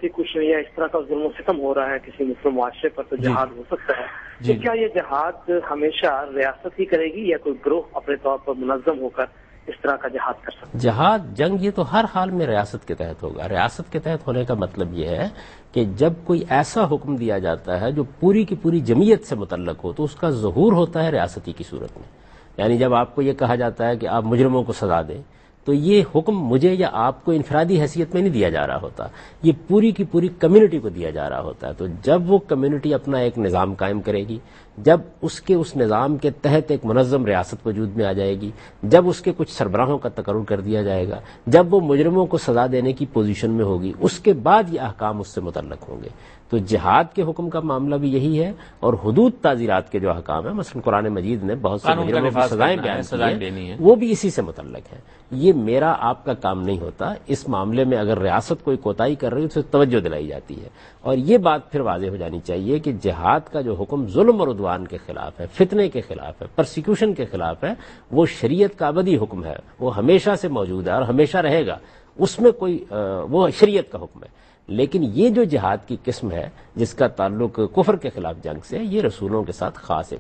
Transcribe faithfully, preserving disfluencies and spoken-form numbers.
Persecution یا اس طرح کا ظلم و ستم ہو رہا ہے کسی مسلم معاشرے پر تو جہاد ہو سکتا ہے. تو کیا یہ جہاد ہمیشہ ریاست ہی کرے گی یا کوئی گروہ اپنے طور پر منظم ہو کر اس طرح کا جہاد کر سکتا ہے؟ جہاد جنگ یہ تو ہر حال میں ریاست کے تحت ہوگا. ریاست کے تحت ہونے کا مطلب یہ ہے کہ جب کوئی ایسا حکم دیا جاتا ہے جو پوری کی پوری جمعیت سے متعلق ہو تو اس کا ظہور ہوتا ہے ریاستی کی صورت میں. یعنی جب آپ کو یہ کہا جاتا ہے کہ آپ مجرموں کو سزا دیں تو یہ حکم مجھے یا آپ کو انفرادی حیثیت میں نہیں دیا جا رہا ہوتا, یہ پوری کی پوری کمیونٹی کو دیا جا رہا ہوتا ہے. تو جب وہ کمیونٹی اپنا ایک نظام قائم کرے گی, جب اس کے اس نظام کے تحت ایک منظم ریاست وجود میں آ جائے گی, جب اس کے کچھ سربراہوں کا تقرر کر دیا جائے گا, جب وہ مجرموں کو سزا دینے کی پوزیشن میں ہوگی, اس کے بعد یہ احکام اس سے متعلق ہوں گے. تو جہاد کے حکم کا معاملہ بھی یہی ہے, اور حدود تعزیرات کے جو احکام ہیں, مثلا قرآن مجید نے بہت سے مجرموں کی سزائیں بیان کی ہیں, وہ بھی اسی سے متعلق ہیں. یہ میرا آپ کا کام نہیں ہوتا. اس معاملے میں اگر ریاست کوئی کوتاہی کر رہی ہے تو توجہ دلائی جاتی ہے. اور یہ بات پھر واضح ہو جانی چاہیے کہ جہاد کا جو حکم ظلم اور عدوان کے خلاف ہے, فتنے کے خلاف ہے, پرسیکیوشن کے خلاف ہے, وہ شریعت کا ابدی حکم ہے, وہ ہمیشہ سے موجود ہے اور ہمیشہ رہے گا. اس میں کوئی وہ شریعت کا حکم ہے. لیکن یہ جو جہاد کی قسم ہے جس کا تعلق کفر کے خلاف جنگ سے, یہ رسولوں کے ساتھ خاص ایک